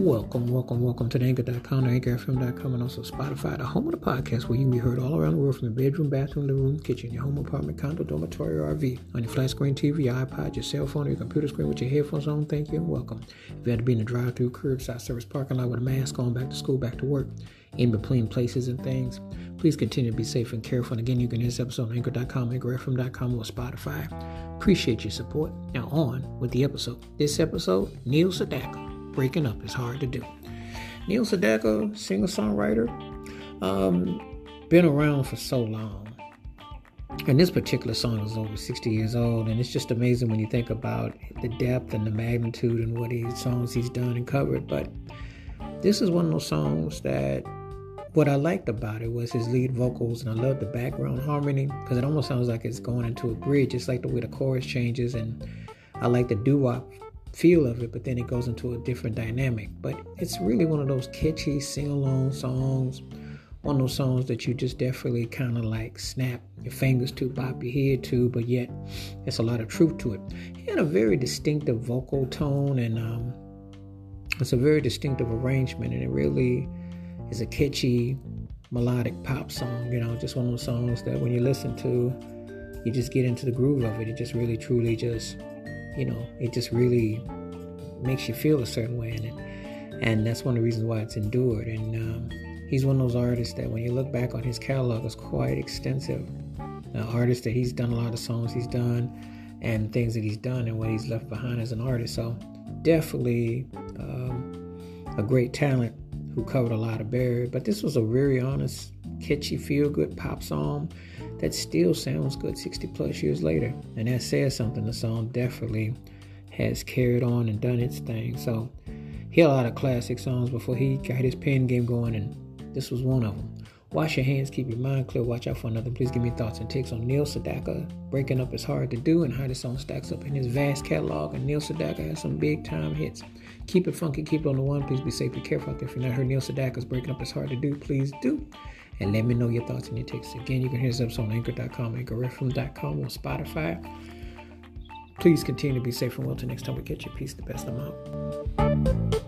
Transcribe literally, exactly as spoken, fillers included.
Welcome, welcome, welcome to the anchor dot com, the anchor f m dot com, and also Spotify, the home of the podcast where you can be heard all around the world from your bedroom, bathroom, living room, kitchen, your home, apartment, condo, dormitory, or R V, on your flat screen T V, your iPod, your cell phone, or your computer screen with your headphones on. Thank you and welcome. If you had to be in a drive-through, curbside service parking lot with a mask on, back to school, back to work, in between places and things, please continue to be safe and careful. And again, you can hear this episode on anchor dot com, anchor f m dot com, or Spotify. Appreciate your support. Now on with the episode. This episode, Neil Sedaka. Breaking up is hard to do. Neil Sedaka, singer-songwriter, um, been around for so long. And this particular song is over sixty years old, and it's just amazing when you think about the depth and the magnitude and what he songs he's done and covered. But this is one of those songs that what I liked about it was his lead vocals, and I love the background harmony because it almost sounds like it's going into a bridge, just like the way the chorus changes, and I like the doo-wop feel of it, but then it goes into a different dynamic. But it's really one of those catchy sing-along songs, one of those songs that you just definitely kind of like snap your fingers to, bop your head to, but yet there's a lot of truth to it. He had a very distinctive vocal tone, and um, it's a very distinctive arrangement, and it really is a catchy melodic pop song, you know, just one of those songs that when you listen to, you just get into the groove of it. It just really, truly just, you know, it just really makes you feel a certain way in it. And that's one of the reasons why it's endured. And um, he's one of those artists that when you look back on his catalog, it's quite extensive. An artist that he's done a lot of songs he's done and things that he's done and what he's left behind as an artist. So definitely um, a great talent who covered a lot of barrier. But this was a very honest, catchy, feel-good pop song that still sounds good sixty plus years later. And that says something. The song definitely has carried on and done its thing. So he had a lot of classic songs before he got his pen game going, and this was one of them. Wash your hands, keep your mind clear, watch out for another. Please give me thoughts and takes on Neil Sedaka. Breaking up is hard to do, and how this song stacks up in his vast catalog. And Neil Sedaka has some big time hits. Keep it funky, keep it on the one. Please be safe, be careful out there. If you've not heard Neil Sedaka's Breaking Up is Hard to Do, please do. And let me know your thoughts and your takes. Again, you can hear this episode on anchor dot com, anchor f m dot com, or Spotify. Please continue to be safe and well till next time we catch you. Peace, the best. I'm out.